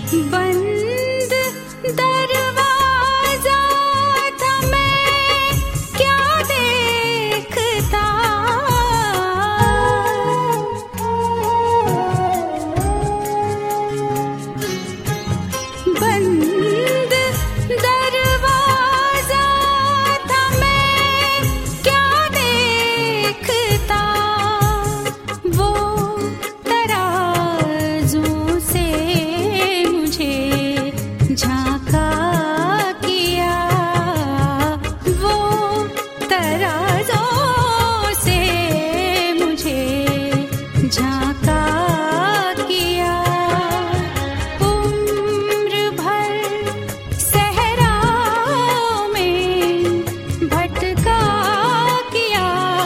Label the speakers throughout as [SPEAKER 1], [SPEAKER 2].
[SPEAKER 1] बंद दरवाजा था, मैं क्या देखता। बंद दरवाजा था, मैं क्या देखता। वो तराजू से मुझे झांका किया, वो तराजू से मुझे झांका किया। उम्र भर सहराओं में भटका किया,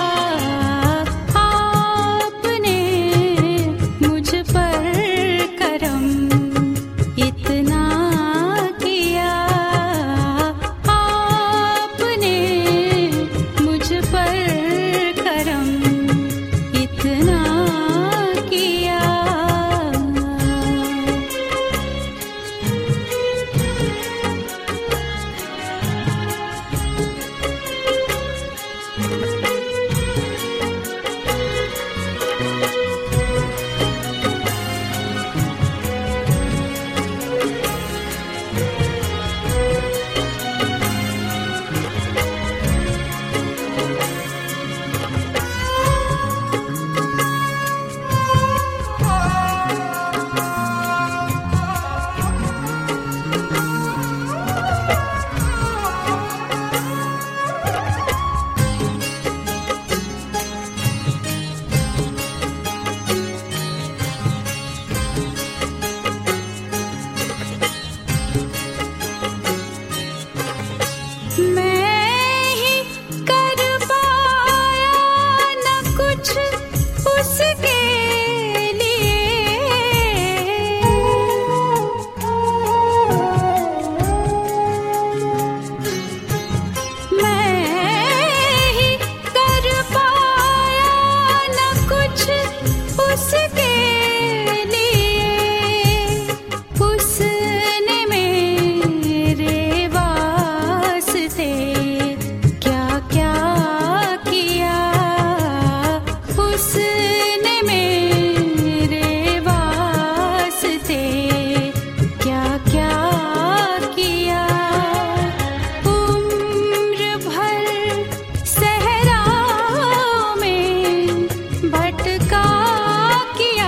[SPEAKER 1] आपने मुझ पर करम इतना किया। आपने मुझ पर करम इतना किया। मैं ही कर पाया न कुछ उसके लिए। मैं ही कर पाया न कुछ उसके लिए। उसने मेरे वास्ते क्या क्या किया। उसने मेरे वास्ते क्या क्या किया। उम्र भर सहराओं में भटका किया,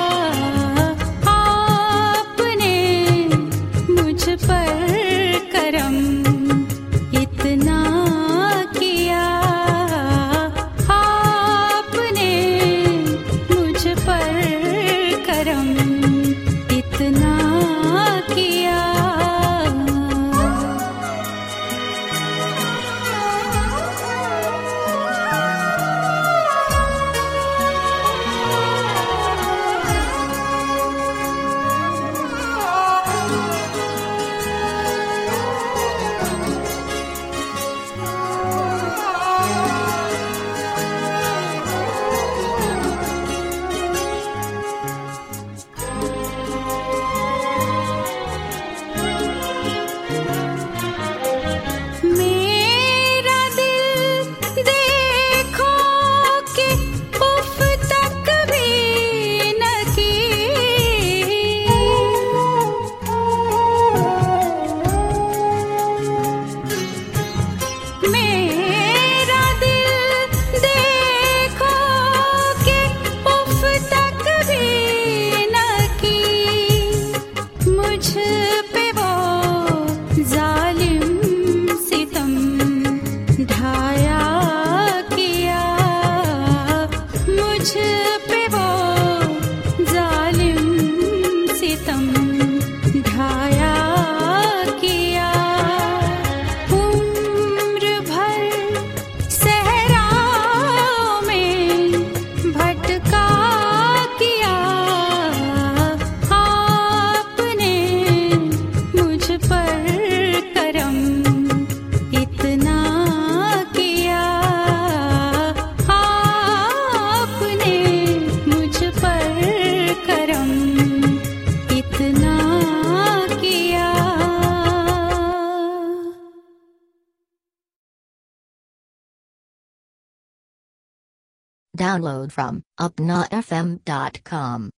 [SPEAKER 1] आपने मुझ पर करम इतना किया। आपने मुझ पर करम इतना किया। मेरा दिल देखो कि उफ तक भी न की। मेरा दिल देखो कि उफ तक भी न की। मुझ पे वो जालिम सितम ढाया किया। मुझ पे वो जालिम सितम ढाया किया। उम्र भर सहराओं में भटका किया, आपने
[SPEAKER 2] Download from upnafm.com.